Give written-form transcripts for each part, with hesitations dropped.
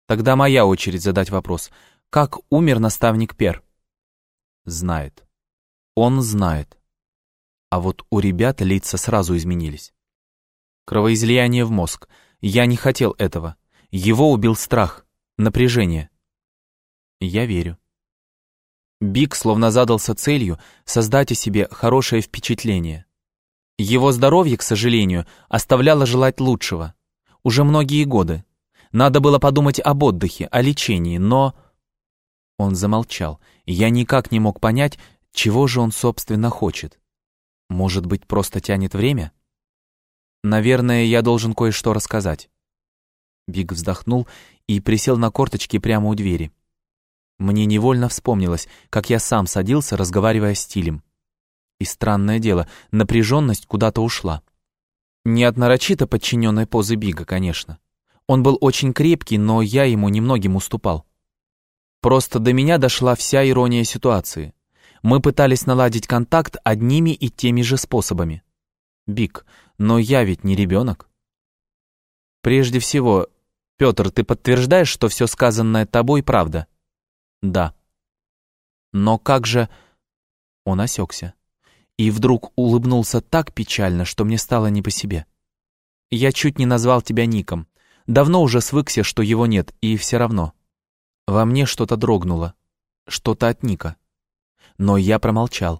Тогда моя очередь задать вопрос. Как умер наставник Пер? Знает. Он знает. А вот у ребят лица сразу изменились. Кровоизлияние в мозг. Я не хотел этого. Его убил страх, напряжение. Я верю. Биг словно задался целью создать о себе хорошее впечатление. Его здоровье, к сожалению, оставляло желать лучшего. Уже многие годы. Надо было подумать об отдыхе, о лечении, но... Он замолчал. Я никак не мог понять, чего же он, собственно, хочет. Может быть, просто тянет время? Наверное, я должен кое-что рассказать. Биг вздохнул и присел на корточки прямо у двери. Мне невольно вспомнилось, как я сам садился, разговаривая с Тилем. И странное дело, напряженность куда-то ушла. Не от нарочито подчиненной позы Бига, конечно. Он был очень крепкий, но я ему немногим уступал. Просто до меня дошла вся ирония ситуации. Мы пытались наладить контакт одними и теми же способами. Биг, но я ведь не ребенок. Прежде всего, Петр, ты подтверждаешь, что все сказанное тобой правда? Да. Но как же... Он осекся. И вдруг улыбнулся так печально, что мне стало не по себе. Я чуть не назвал тебя ником. Давно уже свыкся, что его нет, и все равно. Во мне что-то дрогнуло. Что-то от Ника. Но я промолчал.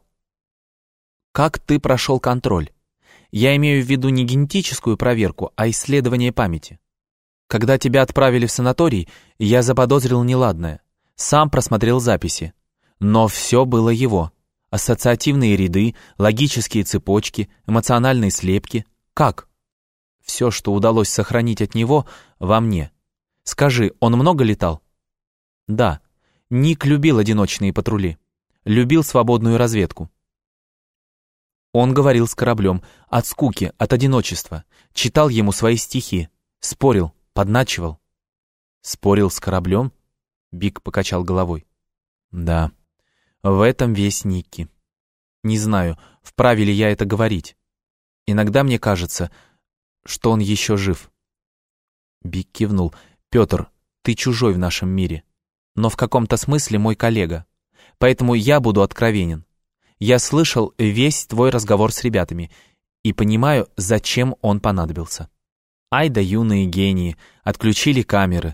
Как ты прошел контроль? Я имею в виду не генетическую проверку, а исследование памяти. Когда тебя отправили в санаторий, я заподозрил неладное. Сам просмотрел записи. Но все было его. Ассоциативные ряды, логические цепочки, эмоциональные слепки. Как? Все, что удалось сохранить от него, во мне. Скажи, он много летал? Да. Ник любил одиночные патрули. Любил свободную разведку. Он говорил с кораблем, от скуки, от одиночества. Читал ему свои стихи. Спорил, подначивал. Спорил с кораблем? Биг покачал головой. Да, в этом весь Никки. Не знаю, вправе ли я это говорить. Иногда мне кажется, что он еще жив. Биг кивнул. Петр, ты чужой в нашем мире, но в каком-то смысле мой коллега. Поэтому я буду откровенен. Я слышал весь твой разговор с ребятами и понимаю, зачем он понадобился. Ай да юные гении, отключили камеры.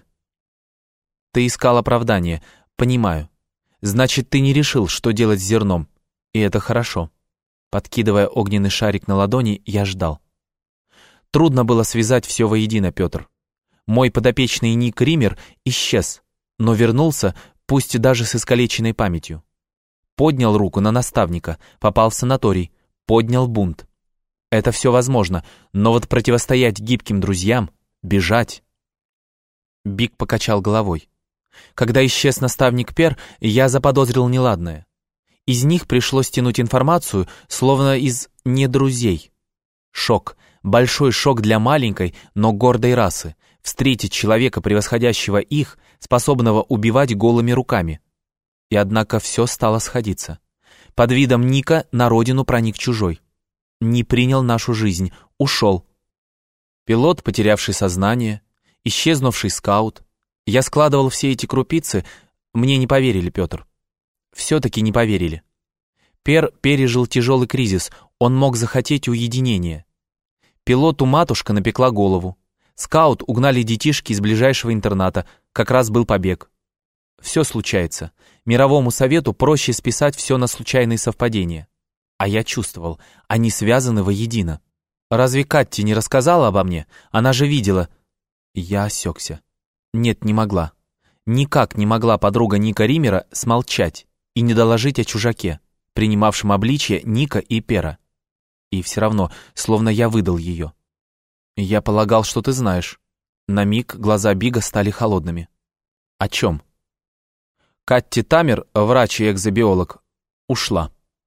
Ты искал оправдание, понимаю. Значит, ты не решил, что делать с зерном, и это хорошо. Подкидывая огненный шарик на ладони, я ждал. Трудно было связать все воедино, Петр. Мой подопечный Ник Ример исчез, но вернулся, пусть даже с искалеченной памятью. Поднял руку на наставника, попал в санаторий, поднял бунт. Это все возможно, но вот противостоять гибким друзьям, бежать... Биг покачал головой. Когда исчез наставник Пер, я заподозрил неладное. Из них пришлось тянуть информацию, словно из недрузей. Шок, большой шок для маленькой, но гордой расы. Встретить человека, превосходящего их, способного убивать голыми руками. И однако все стало сходиться. Под видом Ника на родину проник чужой. Не принял нашу жизнь, ушел. Пилот, потерявший сознание, исчезнувший скаут. Я складывал все эти крупицы, мне не поверили, Петр. Все-таки не поверили. Пер пережил тяжелый кризис, он мог захотеть уединения. Пилоту матушка напекла голову. Скаут угнали детишки из ближайшего интерната, как раз был побег. Все случается. Мировому совету проще списать все на случайные совпадения. А я чувствовал, они связаны воедино. Разве Катти не рассказала обо мне? Она же видела. Я осекся. Нет, не могла. Никак не могла подруга Ника Римера смолчать и не доложить о чужаке, принимавшем обличье Ника и Пера. И все равно, словно я выдал ее. Я полагал, что ты знаешь. На миг глаза Бига стали холодными. О чем? Катти Тамер, врач и экзобиолог, ушла.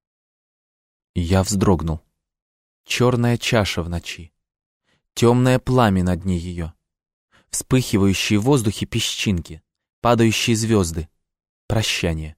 Я вздрогнул. Черная чаша в ночи. Темное пламя на дне ее. Вспыхивающие в воздухе песчинки, падающие звезды. Прощание.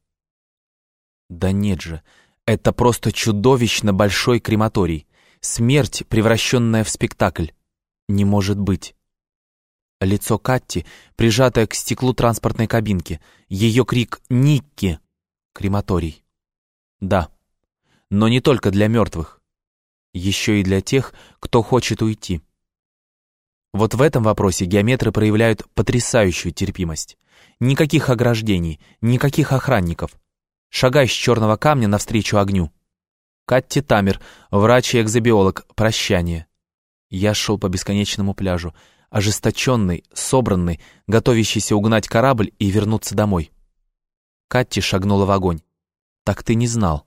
Да нет же, это просто чудовищно большой крематорий. Смерть, превращенная в спектакль. Не может быть. Лицо Катти, прижатое к стеклу транспортной кабинки. Ее крик «Никки!» Крематорий. Да, но не только для мертвых. Еще и для тех, кто хочет уйти. Вот в этом вопросе геометры проявляют потрясающую терпимость. Никаких ограждений, никаких охранников. Шагай с черного камня навстречу огню. Катти Тамер, врач и экзобиолог, прощание. Я шел по бесконечному пляжу, ожесточенный, собранный, готовящийся угнать корабль и вернуться домой. Катти шагнула в огонь. Так ты не знал.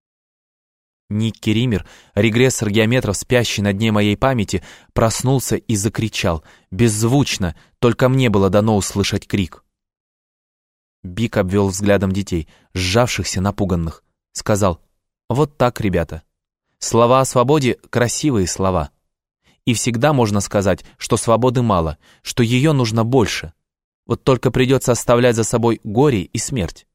Никки Ример, регрессор геометров, спящий на дне моей памяти, проснулся и закричал. Беззвучно, только мне было дано услышать крик. Бик обвел взглядом детей, сжавшихся, напуганных. Сказал: «Вот так, ребята. Слова о свободе — красивые слова. И всегда можно сказать, что свободы мало, что ее нужно больше. Вот только придется оставлять за собой горе и смерть.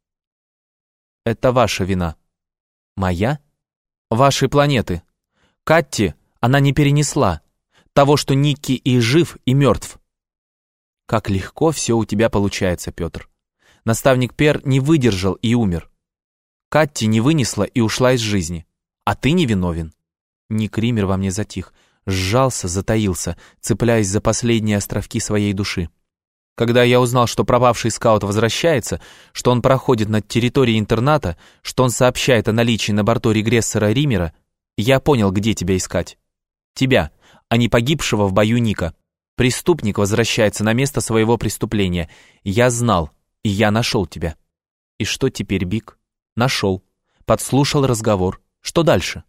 Это ваша вина. Моя? Вашей планеты. Катти, она не перенесла того, что Никки и жив, и мертв. Как легко все у тебя получается, Петр. Наставник Пер не выдержал и умер. Катти не вынесла и ушла из жизни. А ты не виновен». Ник Ример во мне затих, сжался, затаился, цепляясь за последние островки своей души. Когда я узнал, что пропавший скаут возвращается, что он проходит над территорией интерната, что он сообщает о наличии на борту регрессора Римера, я понял, где тебя искать. Тебя, а не погибшего в бою Ника. Преступник возвращается на место своего преступления. Я знал, и я нашел тебя. И что теперь, Бик? Нашел. Подслушал разговор. Что дальше?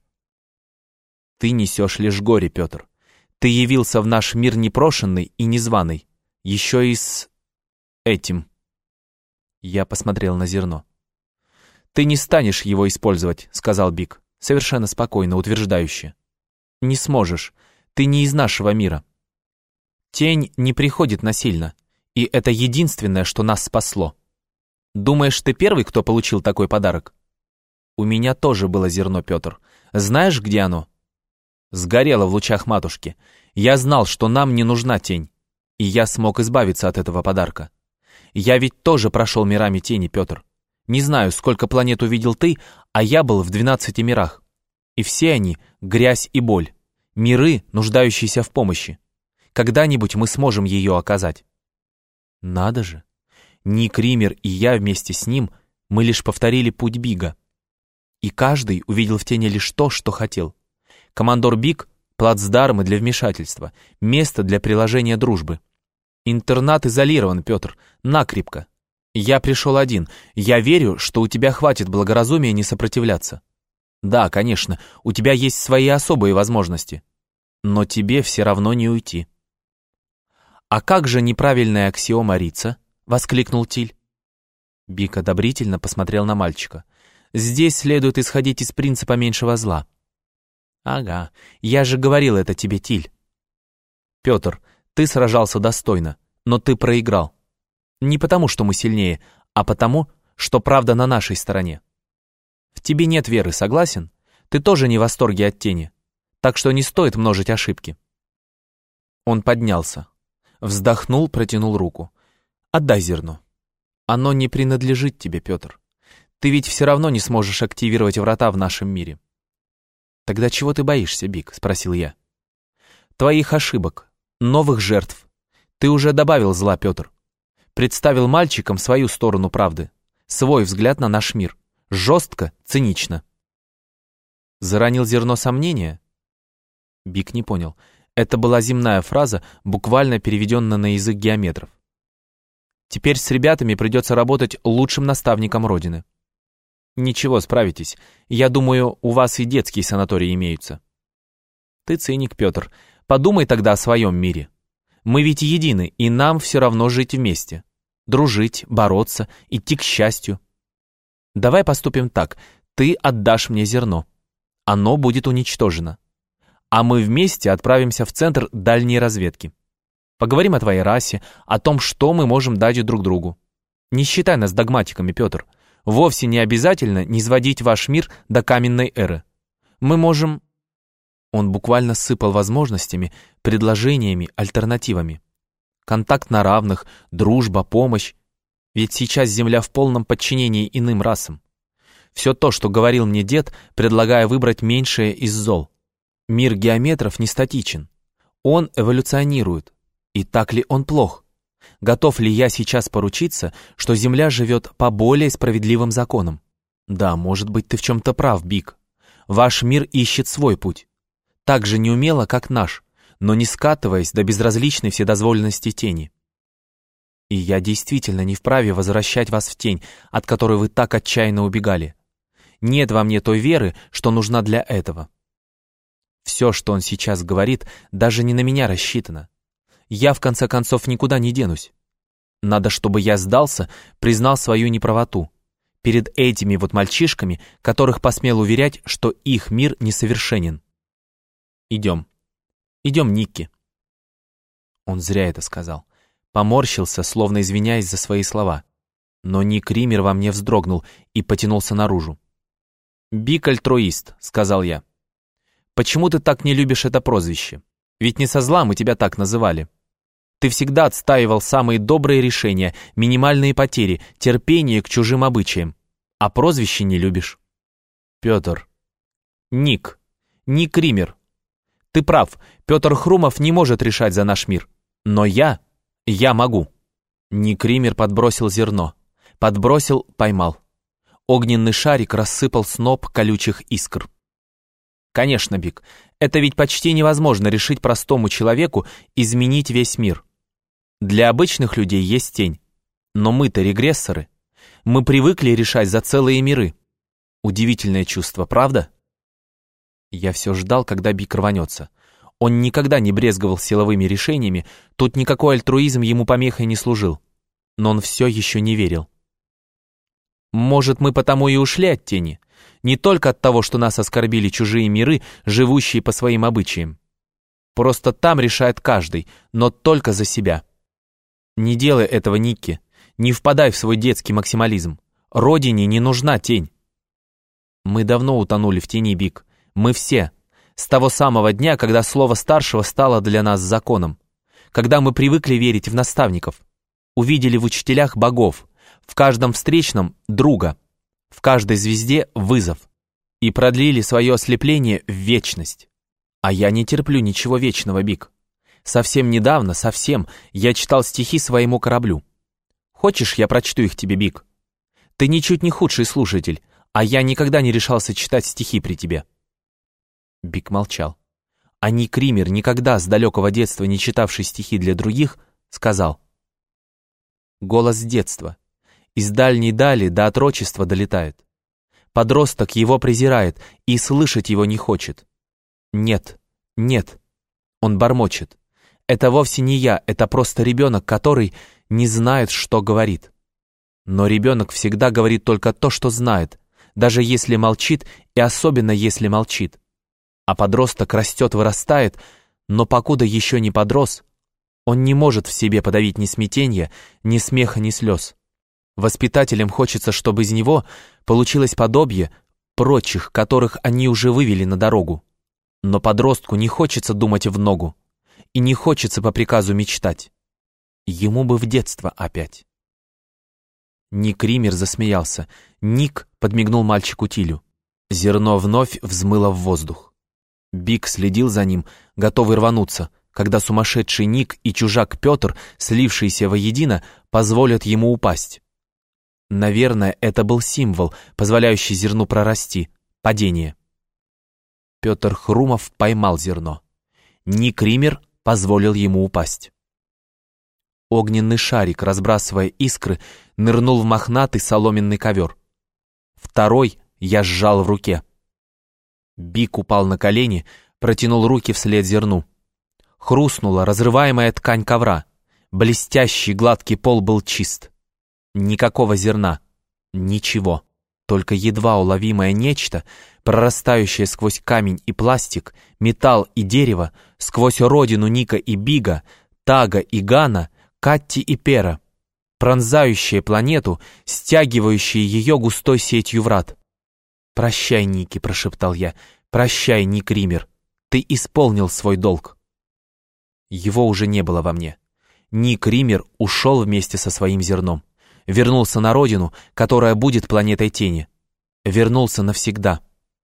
Ты несешь лишь горе, Петр. Ты явился в наш мир непрошенный и незваный. Еще и с этим. Я посмотрел на зерно. Ты не станешь его использовать, сказал Бик, совершенно спокойно, утверждающе. Не сможешь. Ты не из нашего мира. Тень не приходит насильно, и это единственное, что нас спасло. Думаешь, ты первый, кто получил такой подарок? У меня тоже было зерно, Петр. Знаешь, где оно? Сгорело в лучах матушки. Я знал, что нам не нужна тень, и я смог избавиться от этого подарка. Я ведь тоже прошел мирами тени, Петр. Не знаю, сколько планет увидел ты, а я был в 12 мирах. И все они — грязь и боль. Миры, нуждающиеся в помощи. Когда-нибудь мы сможем ее оказать. Надо же. Ник Ример и я вместе с ним, мы лишь повторили путь Бига. И каждый увидел в тени лишь то, что хотел. Командор Биг — плацдармы для вмешательства, место для приложения дружбы. Интернат изолирован, Петр, накрепко. Я пришел один. Я верю, что у тебя хватит благоразумия не сопротивляться. Да, конечно, у тебя есть свои особые возможности. Но тебе все равно не уйти. «А как же неправильная аксиома Рица?» — воскликнул Тиль. Бик одобрительно посмотрел на мальчика. «Здесь следует исходить из принципа меньшего зла». «Ага, я же говорил это тебе, Тиль». «Петр, ты сражался достойно, но ты проиграл. Не потому, что мы сильнее, а потому, что правда на нашей стороне. В тебе нет веры, согласен? Ты тоже не в восторге от тени, так что не стоит множить ошибки». Он поднялся, вздохнул, протянул руку. «Отдай зерно. Оно не принадлежит тебе, Петр. Ты ведь все равно не сможешь активировать врата в нашем мире». «Тогда чего ты боишься, Бик?» — спросил я. «Твоих ошибок, новых жертв. Ты уже добавил зла, Петр. Представил мальчикам свою сторону правды, свой взгляд на наш мир. Жестко, цинично». Заронил зерно сомнения? Бик не понял. Это была земная фраза, буквально переведенная на язык геометров. Теперь с ребятами придется работать лучшим наставником Родины. Ничего, справитесь. Я думаю, у вас и детские санатории имеются. Ты циник, Петр. Подумай тогда о своем мире. Мы ведь едины, и нам все равно жить вместе. Дружить, бороться, идти к счастью. Давай поступим так. Ты отдашь мне зерно. Оно будет уничтожено. А мы вместе отправимся в центр дальней разведки. Поговорим о твоей расе, о том, что мы можем дать друг другу. Не считай нас догматиками, Петр. Вовсе не обязательно низводить ваш мир до каменной эры. Мы можем...» Он буквально сыпал возможностями, предложениями, альтернативами. Контакт на равных, дружба, помощь. Ведь сейчас Земля в полном подчинении иным расам. Все то, что говорил мне дед, предлагая выбрать меньшее из зол. Мир геометров не статичен. Он эволюционирует. И так ли он плох? Готов ли я сейчас поручиться, что Земля живет по более справедливым законам? Да, может быть, ты в чем-то прав, Биг. Ваш мир ищет свой путь. Так же неумело, как наш, но не скатываясь до безразличной вседозволенности тени. И я действительно не вправе возвращать вас в тень, от которой вы так отчаянно убегали. Нет во мне той веры, что нужна для этого. Все, что он сейчас говорит, даже не на меня рассчитано. Я, в конце концов, никуда не денусь. Надо, чтобы я сдался, признал свою неправоту. Перед этими вот мальчишками, которых посмел уверять, что их мир несовершенен. Идем. Идем, Никки. Он зря это сказал. Поморщился, словно извиняясь за свои слова. Но Ник Ример во мне вздрогнул и потянулся наружу. «Биг альтруист», — сказал я. «Почему ты так не любишь это прозвище? Ведь не со зла мы тебя так называли. Ты всегда отстаивал самые добрые решения, минимальные потери, терпение к чужим обычаям. А прозвище не любишь». «Петр». «Ник. Ник Ример. Ты прав, Петр Хрумов не может решать за наш мир. Но я могу». Ник Ример подбросил зерно. Подбросил, поймал. Огненный шарик рассыпал сноп колючих искр. «Конечно, Биг, это ведь почти невозможно решить простому человеку изменить весь мир. Для обычных людей есть тень. Но мы-то регрессоры. Мы привыкли решать за целые миры. Удивительное чувство, правда?» Я все ждал, когда Биг рванется. Он никогда не брезговал силовыми решениями, тут никакой альтруизм ему помехой не служил. Но он все еще не верил. «Может, мы потому и ушли от тени? Не только от того, что нас оскорбили чужие миры, живущие по своим обычаям. Просто там решает каждый, но только за себя. Не делай этого, Никки. Не впадай в свой детский максимализм. Родине не нужна тень». Мы давно утонули в тени, Биг. Мы все. С того самого дня, когда слово старшего стало для нас законом. Когда мы привыкли верить в наставников. Увидели в учителях богов. В каждом встречном — друга. В каждой звезде — вызов. И продлили свое ослепление в вечность. А я не терплю ничего вечного, Биг. Совсем недавно, я читал стихи своему кораблю. Хочешь, я прочту их тебе, Биг? Ты ничуть не худший слушатель, а я никогда не решался читать стихи при тебе». Биг молчал. А Ник Ример, никогда с далекого детства не читавший стихи для других, сказал: «Голос детства. Из дальней дали до отрочества долетает. Подросток его презирает и слышать его не хочет. Нет, нет», он бормочет. «Это вовсе не я, это просто ребенок, который не знает, что говорит». Но ребенок всегда говорит только то, что знает, даже если молчит и особенно если молчит. А подросток растет, вырастает, но покуда еще не подрос, он не может в себе подавить ни смятения, ни смеха, ни слез. Воспитателям хочется, чтобы из него получилось подобие прочих, которых они уже вывели на дорогу. Но подростку не хочется думать в ногу, и не хочется по приказу мечтать. Ему бы в детство опять. Ник Ример засмеялся. Ник подмигнул мальчику Тилю. Зерно вновь взмыло в воздух. Биг следил за ним, готовый рвануться, когда сумасшедший Ник и чужак Петр, слившиеся воедино, позволят ему упасть. Наверное, это был символ, позволяющий зерну прорасти, падение. Петр Хрумов поймал зерно. Ник Ример позволил ему упасть. Огненный шарик, разбрасывая искры, нырнул в мохнатый соломенный ковер. Второй я сжал в руке. Биг упал на колени, протянул руки вслед зерну. Хрустнула разрываемая ткань ковра. Блестящий гладкий пол был чист. Никакого зерна. Ничего. Только едва уловимое нечто, прорастающее сквозь камень и пластик, металл и дерево, сквозь родину Ника и Бига, Тага и Гана, Катти и Пера, пронзающее планету, стягивающее ее густой сетью врат. «Прощай, Ники», — прошептал я, — «прощай, Ник Ример, ты исполнил свой долг». Его уже не было во мне. Ник Риммер ушел вместе со своим зерном. Вернулся на родину, которая будет планетой тени. Вернулся навсегда.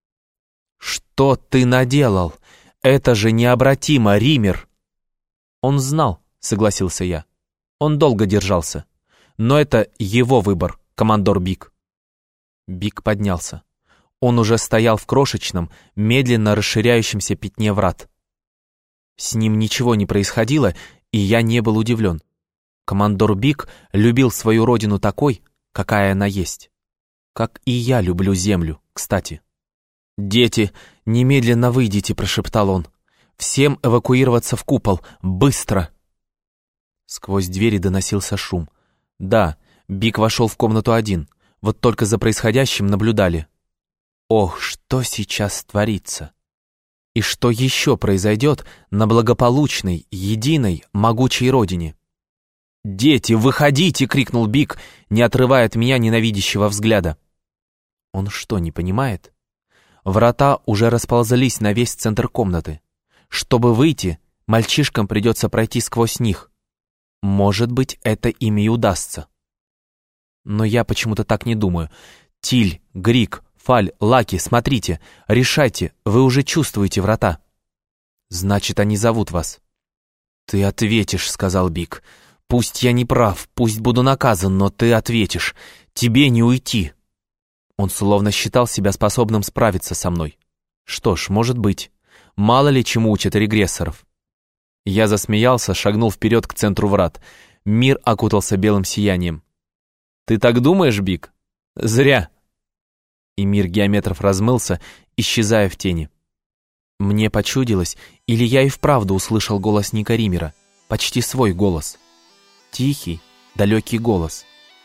«Что ты наделал? Это же необратимо, Риммер!» «Он знал», — согласился я. «Он долго держался. Но это его выбор, командор Бик». Бик поднялся. Он уже стоял в крошечном, медленно расширяющемся пятне врат. С ним ничего не происходило, и я не был удивлен. Командор Бик любил свою родину такой, какая она есть. Как и я люблю землю, кстати. «Дети, немедленно выйдите», — прошептал он. «Всем эвакуироваться в купол, быстро!» Сквозь двери доносился шум. Да, Бик вошел в комнату один, вот только за происходящим наблюдали. Ох, что сейчас творится! И что еще произойдет на благополучной, единой, могучей родине? «Дети, выходите!» — крикнул Бик, не отрывая от меня ненавидящего взгляда. Он что, не понимает? Врата уже расползались на весь центр комнаты. Чтобы выйти, мальчишкам придется пройти сквозь них. Может быть, это им и удастся. Но я почему-то так не думаю. Тиль, Грик, Фаль, Лаки, смотрите, решайте, вы уже чувствуете врата. Значит, они зовут вас. «Ты ответишь», — сказал Бик. «Пусть я не прав, пусть буду наказан, но ты ответишь. Тебе не уйти». Он словно считал себя способным справиться со мной. Что ж, может быть. Мало ли чему учат регрессоров. Я засмеялся, шагнул вперед к центру врат. Мир окутался белым сиянием. «Ты так думаешь, Бик? Зря!» И мир геометров размылся, исчезая в тени. Мне почудилось, или я и вправду услышал голос Ника Риммера, почти свой голос. Тихий, далекий голос.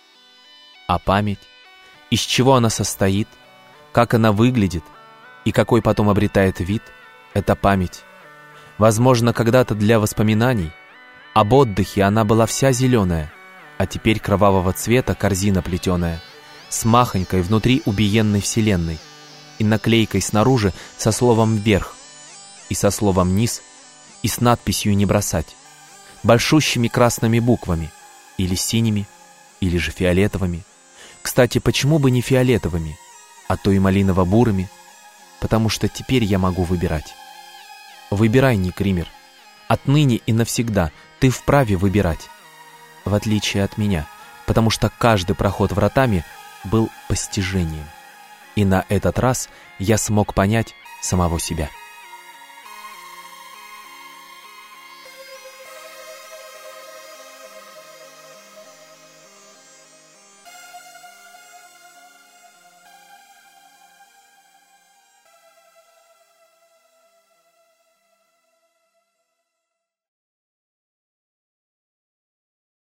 А память? Из чего она состоит? Как она выглядит? И какой потом обретает вид? Это память. Возможно, когда-то для воспоминаний. Об отдыхе она была вся зеленая, а теперь кровавого цвета корзина плетеная, с махонькой внутри убиенной вселенной и наклейкой снаружи со словом «вверх», и со словом «низ», и с надписью «не бросать», большущими красными буквами, или синими, или же фиолетовыми. Кстати, почему бы не фиолетовыми, а то и малиново-бурыми? Потому что теперь я могу выбирать. Выбирай, Ник Риммер. Отныне и навсегда ты вправе выбирать. В отличие от меня, потому что каждый проход вратами был постижением. И на этот раз я смог понять самого себя.